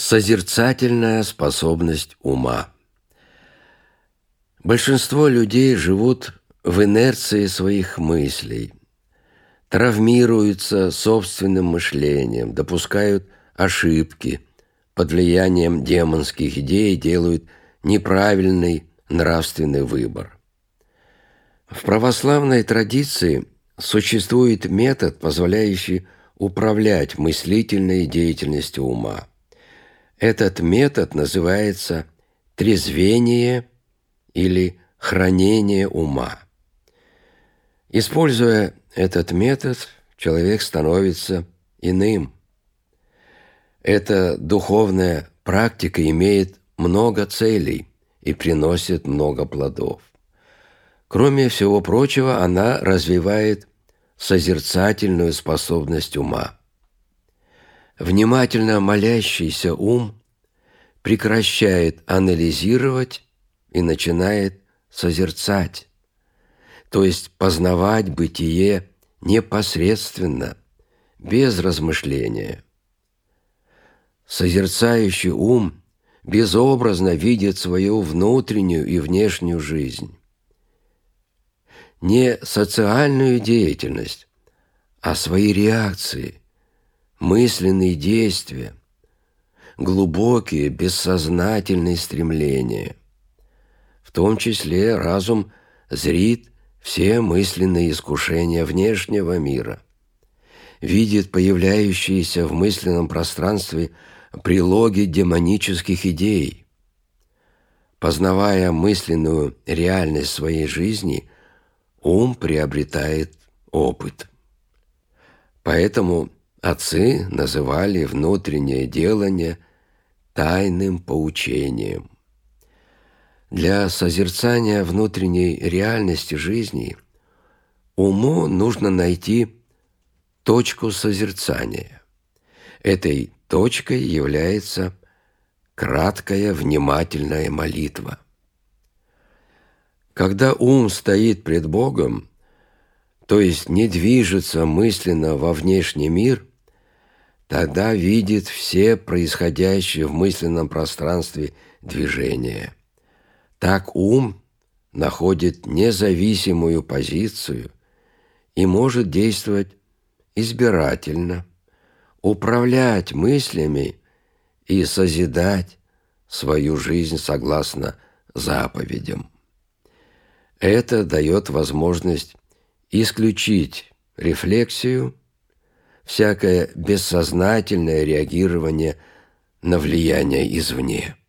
Созерцательная способность ума. Большинство людей живут в инерции своих мыслей, травмируются собственным мышлением, допускают ошибки, под влиянием демонских идей делают неправильный нравственный выбор. В православной традиции существует метод, позволяющий управлять мыслительной деятельностью ума. Этот метод называется трезвение или хранение ума. Используя этот метод, человек становится иным. Эта духовная практика имеет много целей и приносит много плодов. Кроме всего прочего, она развивает созерцательную способность ума. Внимательно молящийся ум прекращает анализировать и начинает созерцать, то есть познавать бытие непосредственно, без размышления. Созерцающий ум безобразно видит свою внутреннюю и внешнюю жизнь. Не социальную деятельность, а свои реакции, мысленные действия, глубокие бессознательные стремления. В том числе разум зрит все мысленные искушения внешнего мира, видит появляющиеся в мысленном пространстве прилоги демонических идей. Познавая мысленную реальность своей жизни, ум приобретает опыт. Поэтому отцы называли внутреннее делание тайным поучением. Для созерцания внутренней реальности жизни уму нужно найти точку созерцания. Этой точкой является краткая внимательная молитва. Когда ум стоит пред Богом, то есть не движется мысленно во внешний мир, тогда видит все происходящие в мысленном пространстве движения. Так ум находит независимую позицию и может действовать избирательно, управлять мыслями и созидать свою жизнь согласно заповедям. Это дает возможность исключить рефлексию, всякое бессознательное реагирование на влияние извне.